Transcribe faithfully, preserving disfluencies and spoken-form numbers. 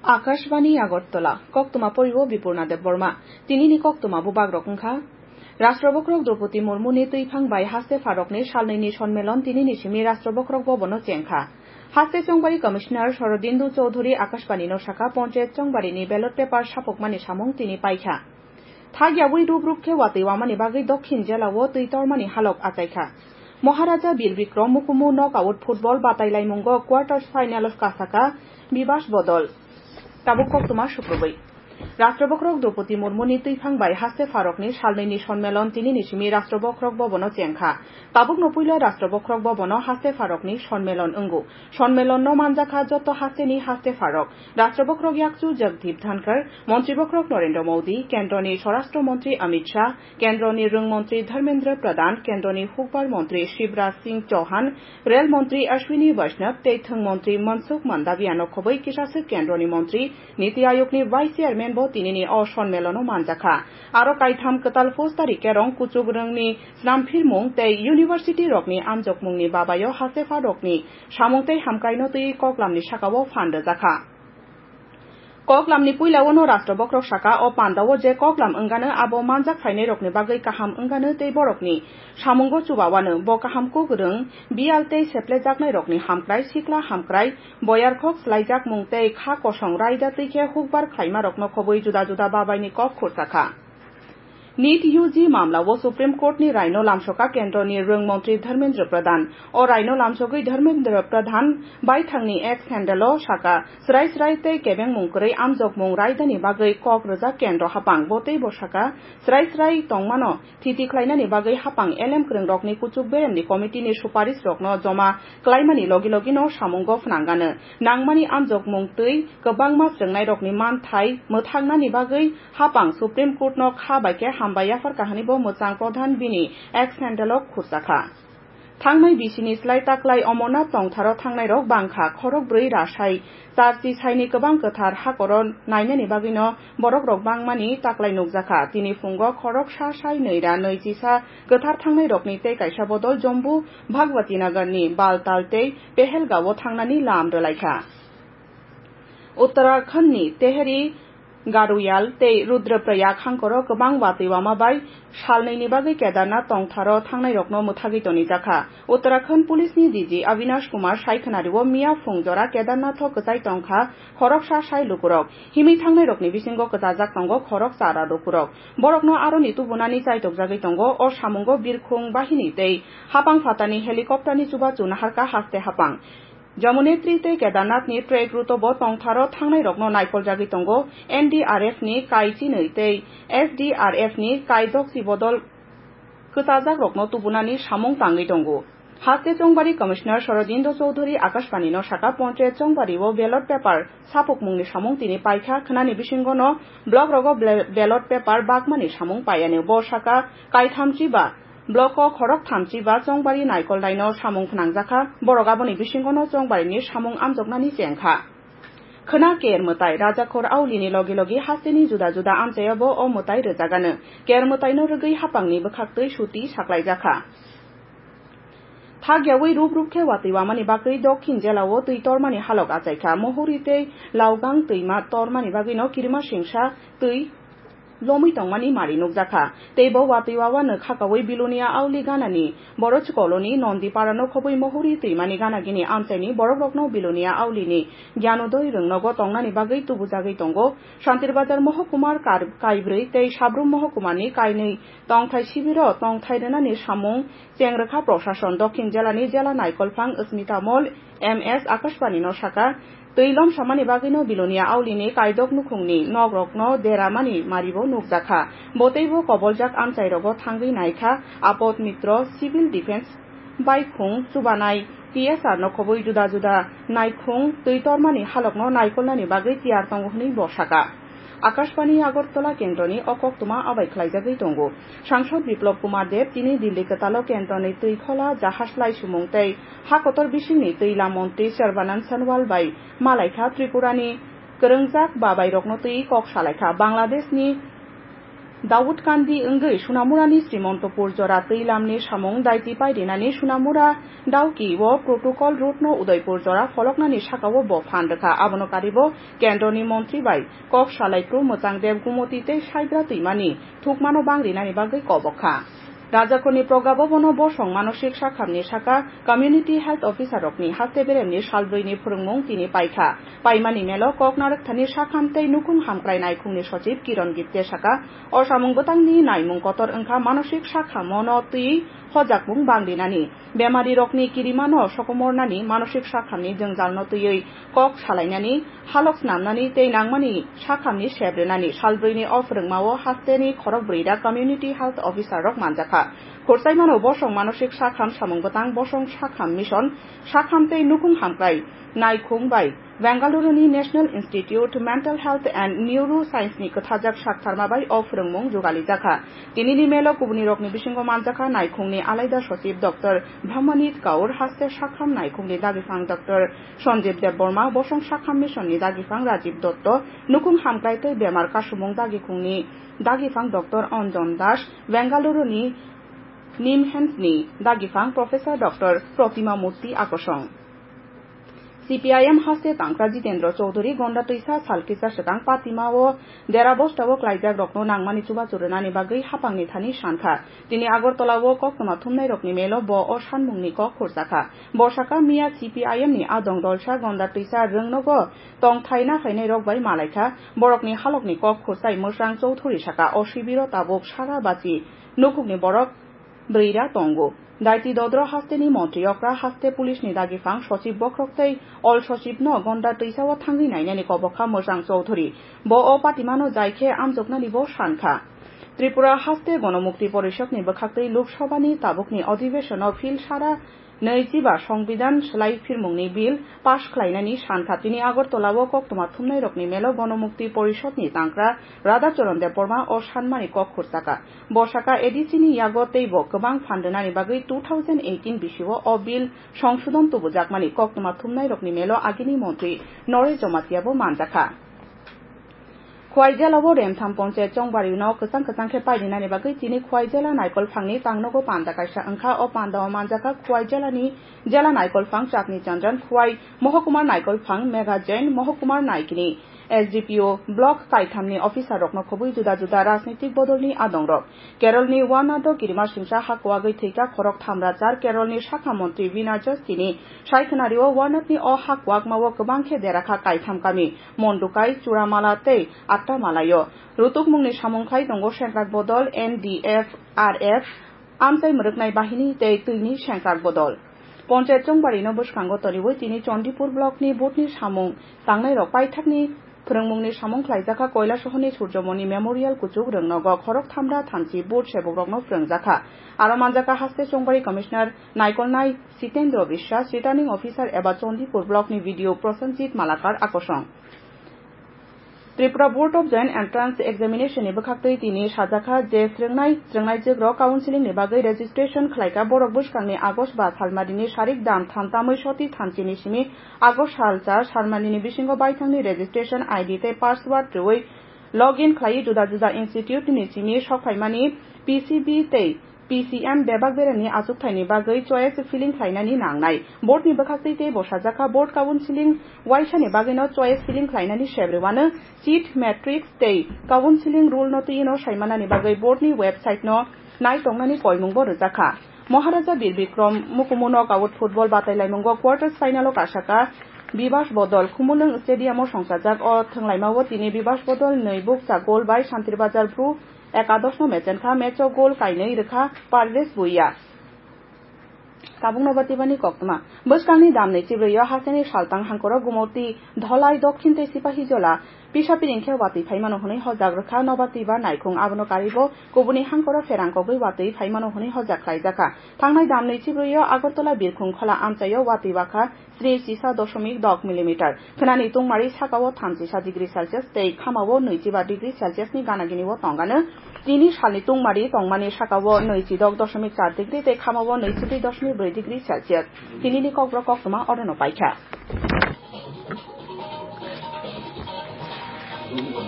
আকাশবাণী আগরতলা কক্তমা পরিব বিপূর্ণা দেববর্মা তিনিনি কক্তমা বুবাগ রকংখা রাষ্ট্রবক্রক দ্রৌপদী মুর্মুনি তৈফাং বাই হাস্তে ফারকনি সালনৈনি সম্মেলন তিনিনি সিমি রাষ্ট্রবক্রক ভবন চেংখা হাস্তে চংবারি কমিশনার শরদিন্দু চৌধুরী আকাশবাণী নসাকা পঞ্চায়েত চংবারিনি ব্যালট পেপার সাপকমানি সামং তিনি পাইখা থাগিয়াবুই রূপরূপকে ওয়াতৈ ওয়ামানি বাগৈ দক্ষিণ জেলাও তৈতরমানি হালক আচাইখা মহারাজা বীর বিক্রম মুকুমু নক আউট ফুটবল বাতাইলাইমুঙ্গ কোয়ার্টার ফাইনাল কাসাকা বিবাস বদল তাবুক কক্তমা শুক্রবৈ রাষ্ট্রবক্রক দ্রৌপদী মুর্মুনি তৈফাং বাই হাস্তে ফারকনি সালনৈনি সম্মেলন তিনি নিসিমি রাষ্ট্রবক্রক ভবন চেংখা তাবুক নপুইল রাষ্ট্রবক্রক ভবন হাস্তে ফারকনি সম্মেলন অঙ্গু সম্মেলন মানজাখা যত হাস্তেনি হাস্তে ফারক রাষ্ট্রবক্রক ইয়াকচু জগদীপ ধনকর মন্ত্রীবক্রক নরেন্দ্র মোদী কেন্দ্রনি স্বরাষ্ট্রমন্ত্রী অমিত শাহ কেন্দ্রনি রংমন্ত্রী ধর্মেন্দ্র প্রধান কেন্দ্রনি হুকবার মন্ত্রী শিবরাজ সিং চৌহান রেলমন্ত্রী অশ্বিনী বৈষ্ণব তৈথং মন্ত্রী মনসুখ মান্দাভিয়া নখবৈ কিসাসক কেন্দ্রনি মন্ত্রী নীতি আয়োগনি ভাইস চেয়ারম্যান তিনিনি অ সম্মেলন মানজাখা আরো কাইথাম কতাল ফৌজ তারিখে রং কুচুগ রংনি স্নামফির মুং তৈ ইউনিভার্সিটি রকনি আমজক মুংনি বাবায় হাসে ফারকনি সামংতৈ হামকাইনো তৈ ককলামনি সাকাও ফান্ড জাখা ককলামনি পুইলাওনো রাষ্ট্রবক্রক শাখা ও পান্দাও যে ককলাম অঙ্গানো আবো মানজাক ফাইনে রকনি বাগৈ কাহাম অঙ্গানো তৈ বরকনি সামঙ্গ চুবাওয়ানো ব কাহামকো গরং বিয়ালতৈ সেপ্লেজাকনাই রকনি হামক্রাই সিকলা হামক্রাই বয়ারখক স্লাইজাক মুংতৈ খা কসং রাইদা তৈখে হুকবার খাইমা রকন খবৈ जुदा जुदा बाबाइनि कक खुरसाखा नीट यूजी मामलाओ सुप्रीम कोर्टनि रायनो लामसका केन्द्रनि रोंमंत्री धर्मेन्द्र प्रधान और रायनो लामसकै धर्मेन्द्र प्रधान बायथांनि एक्स हेन्डेलो साका स्राय स्राय तै केबें मुंकरै आमजक मुं रायदानि बागै कक रोजा केन्द्र हापां बतै बसाका स्राय स्राय तंमानो थिति ख्लायनानि बागै हापां एलएम क्रं रकनि कुचुक बेरेमनि कमिटिनि सुपारिश रकनो जमा क्लाइमानि लगी लगिनो सामुंग फनांगानो नांमानि आमजक मुं तै गोबां मास जोंनाय रकनि मानथाय मोथांनानि बागै हापां सुप्रीम कोर्टनो खाबायके हामबायाफोर काहानिबो मोजां प्रधान बिनि एक्स हेन्डेलक खुरसाखा थांनाय बिसिनि स्लाय ताक्लाय अमरनाथ तंथारो थांनाय रक बांखा खरक ब्रै रासाय चारचि साइनि गोबां गोथार हाकर नायनानि बागैनो बरक रक बांमानि ताक्लाय नुकजाखा तिनि फुंग खरक सा साय नैरा नैजिसा गोथार थांनाय रकनि तै कायसा बदल जम्बु भागवती नगरनि बालताल तै पेहेलगावो थांनानि लाम दोलायखा उत्तराखंडनि तेहरी गारुयाल तै रुद्रप्रयाग हांकरो गोबां वातैवामाबाय सालनैनि बागै केदारनाथ तंथारो थांनाय रकनो मुथागितनि जाखा उत्तराखंड पुलिसनि डीजी अविनाश कुमार सायखनारिवो मिया फुंजरा केदारनाथ गजाय तंखा खरक सा साय लुकुरक हिमि थांनाय रकनि बिसिंग गजाजाक तंगो खरक सारा लुकुरक बरकनो आरो नितु बुनानि चाइतक जागै तंगो और सामुंगो बिरखुं बाहिनी तै हापां फातानि हेलिकप्टारनि चुबा चुनाहारका हास्ते हापां जमुनेत्री तै केदारनाथनि ट्रेक रुटबो तंथारो थांनाय रकनो नायकल जागै तंगो एनडीआरएफ नि काइचिनै तै एसडीआरएफ नि काइदकसि बदल खोताजाक रकनो तुबुनानि सामुं तांगै तंगो हास्ते चंबारी कमिशनार शरदिन्दु चौधुरी आकाशबाणी न शाखा पंचायत चंबारीओ ब्यालट पेपार सापक मुंनि सामुं तिनि पाइखा खनानि बिसिंगनो ब्लक रगो ब्यालट पेपार बागमानि सामुं पायानो ब शाखा काइथामचि बा ब्लक खरक थामचि बा चंबारी नायकल दाइनो सामुं फनांजाखा बरगाबनि बिसिंगनो चंबारीनि सामुं आमजगनानि जेंखा खना केर मोताय राजाखर आवलिनि लगे लगे हास्तेनि जुदा जुदा आमचायाबो अ मोताय रोजागानो केर मोतायनो रोगै हापांनि बोखाक्तै सुति साख्लायजाखा थागियावै रूप रूपखे वातैवामानि बागै दक्षिण जेलाओ तै तरमानि हालक आचाइखा महरितै लावगां तैमा तरमानि बागैनो किरिमा सिंसा तै लमै तंमानि मारि नुकजाखा तैबो वातैवावा नखाकावै बिलोनिया आवलि गानानि बरच कलनि नन्दीपारानो खबै महरि तैमानि गानागिनि आमचाइनि बरक रकनो बिलोनिया आवलिनि ज्ञानोदय रोंनगो तंनानि बागै तुबुजागै तंगो शान्तिरबाजार महकुमार काइब्रै तै साब्रुम महकुमानि काइनै तंथाय शिबिर तंथाय रेनानि सामुं चेंग्रोखा प्रशासन दक्षिण जेलानि जेला नायकलफां अस्मिता मल एमएस आकाशबाणी न शाखा तैलम सामानि बागैनो बिलोनिया आवलिनि कायदक नुखुंनि नग रकनो देरामानि मारिबो नुकजाखा बतैबो कबलजाक आमचाइरगो थांगै नायखा आपद मित्र सिविल डिफेन्स बायखुं सुबानाय पिएसआर नखबै जुदा जुदा नायखुं तैतरमानि हालकनो नायकलनानि बागै तियार तंगहनि बसाका आकाशबाणी আগরতলা केन्द्रनि अकक्तमा आबायख्लायजागै तंगो सांसद बिप्लब कुमार देव तिनि दिल्ली कतालो केन्द्रनि तैखला जाहाजलाय सुमुंतै हाकतर बिसिंनि तैला मन्त्री सर्बानन्द सनवाल बाय मालायखा त्रिपुरानि गोरोंजाक बाबाय रकनो तै कक सालायखा बांलादेशनि Daud Kandi Ungai Sunamurani Simontopur Jora Teilamni Samong Daiti Paidinani Sunamura Dauki Wo Protocol Route no Udaipur Jora Foloknani Shakawo Bo Pandaka Abonokaribo Kendoni Montri Bai Kok Shalaipru Motangdev Gumotite Shaidra Tuimani Tukmano Bangri Nani Bagai Kobokha Rajakoni Progabono Bosong Manosik Shakamni Shaka Community Health Officer Rokni Haste Beremni Shalbrini Purungmong Tini Paika Paimani Melo Koknarak Tani Shakamte Nukum Hamkrai Naikungni Sochip Kiron Gipte Shaka or Samung Botangni Naimung Kotor Unka Manosik Shakamono Tui Hojakmung Bangdinani Bemari Rokni Kirimano Shokomornani Manosik Shakamni Jengjalno Tui Kok Shalainani Haloks Namnani Te Nangmani Shakamni Shebrenani Shalbrini Offering Mawo Hasteni Korokbrida Community Health Officer Rok Manjaka Korsaimano Bosong Manosik Shakam Samung Botang Bosong Shakam Mission Shakamte Nukum Hamkrai Naikung Bai Bangalore National Institute Mental Health and Neuroscience ni Kathajak Shaktarma Bai Offering Mong Jogali Jaka Tinini Melo Kubuni Rokni Bishingo Manjaka Naikung ni Alaida Sosib Doctor Bhamanit Kaur Haste Shakam Naikung ni Dagifang Doctor Sonjib Deborma Bosong Shakam Mission ni Dagifang Rajiv Dotto Nukum Hamkrai Te Bemar Kashumong Dagikung ni Dagifang Doctor Anjon Dash Bangalore ni Nimhens ni Dagifang Professor Doctor Protima Murti Akosong C P I M Haste Tangka Jitendra Chaudhary Gonda Tuisa Salkisa Shetang Patima o Derabosta o Klaijak Rokno Nangmani Chuba Churunani Bagai Hapangni Thani Shankha Tini Agortola o Koktoma Thumnai Rokni Melo Bo o Shanmungni Kok Khursaka Boshaka Mia C P I M ni Adong Dolsha Gonda Tuisa Rungnogo Tong Thaina Khainai Rok Bai Malaika Borokni Halokni Kok Khursai Mosrang Chaudhary Shaka o Shibiro Tabok Shara Bachi Nukukni Borok Breira Tongo Daiti Dodro Hasteni Montri Okra Haste Police ni Dagifang Sochib Bokroktei All Sochib no Gonda Tuisawa Tangi Nainani Kobokha Mosang Chaudhary Bo O Patimano Jaike Amjokna Nibo Shankha Tripura Haste Gonomukti Porishok ni Bakhaktei Lok Sabha ni Tabukni ଅଧିbeson o Phil Sara Neijiba Songbidan Shlai Phirmungni Bill Pass Khlainani Shankha Tini Agortolawo Koktoma Thumnai Rokni Melo Gonomukti Porishok ni Tangkra Radhacharan Deborma o Shanmani Kok Khursaka Boshaka Edisini Yago Teibo Kobang Phandonani Bagai twenty eighteen Bishiwo o Bill Songshodon Tubujakmani Koktoma Thumnai Rokni Melo Agini Montri Nore Jomatiabo Manjaka Khwaijela wo Remtham Ponche Chongbari no Kusang Kusang Khe Paidinani Bagai Tini Khwaijela Naikol Phangni Tangnogo Pandakaisa Angkha o Pandawa Manjaka Khwaijela ni Jela Naikol Phang Chakni Chandran Khwai Mohokumar Naikol Phang Mega Jain Mohokumar Naikini S D P O Block Kaithamni Officer Rokno Khobui Juda Juda Rajnitik Bodolni Adongrok Kerolni Wanado Girima Simsa Hakwagai Theika Khorok Thamrachar Kerolni Shakha Montri Vina Justini Shaikanario Wanatni o Hakwak Mawo Kobangkhe Derakha Kaitham Kami Mondukai Churamala Tei Atta Malayo Rutuk Mungni Samongkhai Tongo Shenkrak Bodol N D F R F Amchai Mruknai Bahini Tei Tuini Shenkrak Bodol Ponchayat Chongbari no Bushkango Toriwoi Tini Chondipur Block ni Botni Samong Tangnai Rok Paithakni Phurungmungni Samong Khlaijaka Koilashahoni Surjomoni Memorial Kuchuk Rungnogo Khorok Thamra Thanchi Board Seborokno Phurungjaka Aro Manjaka Haste Chongbari Commissioner Naikolnai Sitendra Bishwas Returning Officer Eba Chondipur Block ni Video Prosenjit Malakar Akosong Tripura Board of Joint Entrance Examination ni Bakhaktei Tini Sajaka Je Srengnai Srengnai Jogro Counseling ni Bagai Registration Khlaika Borok Bushkangni Agos ba Salmadini Sharik Dam Thantamoi Shoti Thanchini Simi Agos Halcha Salmadini Bishingo Baithangni Registration I D te Password Troi Login Khlai Juda Juda Institute ni Simi Shokhaimani P C B te P C M Bebak Berani Azuk Thaini Bagai Choice Filling Khlainani Nangnai Board ni Bakhaktei te Bosajaka Board Counseling Waishani Bagai no Choice Filling Khlainani Shebrewana Seat Matrix te Counseling Rule no Tino Shaimanani Bagai Board ni website no Nai Tongnani Koimungbo Rujaka Maharaja Bir Bikram Mukumuno Kawut Football Batailaimungo Quarters Final o Kashaka Bibas Bodol Kumulung Stadium o Songsajak o Thanglaimawo Tini Bibas Bodol Neibuk Sagol Bai Shantirbazar Bru Ekadosh no Mechenkha Mecho Gol Kainei Rekha Parves Buia Kabung Batibani Koktoma Bushkangni Damnei Chibriyo Haseni Shaltang Hankoro Gumoti Dholai Dokhin te Sipahi Jola Pisha Pirinkhe Wati Phaimano Honi Hojak Rekha Nobatiba Naikung Abono Karibo Kubuni Hankoro Ferangko Gui Wati Phaimano Honi Hojak Khlaijaka Thangnai Damnei Chibriyo Agartala Birkhung Khola Amchayo Wati Bakha three Sisa Doshomik Dok Millimeter Khnani Tungmari Sakao Thamchisa Degree Celsius Tei Khamawo Nuichiba Degree Celsius ni Ganagini wo Tongano Tini Shalni Tungmari Tongmani Sakao Nuichidok Doshomik four Degree Tei Khamawo Nuichibi Doshomik four Degree Celsius Tini ni Kokbro Koktoma Orono Paikha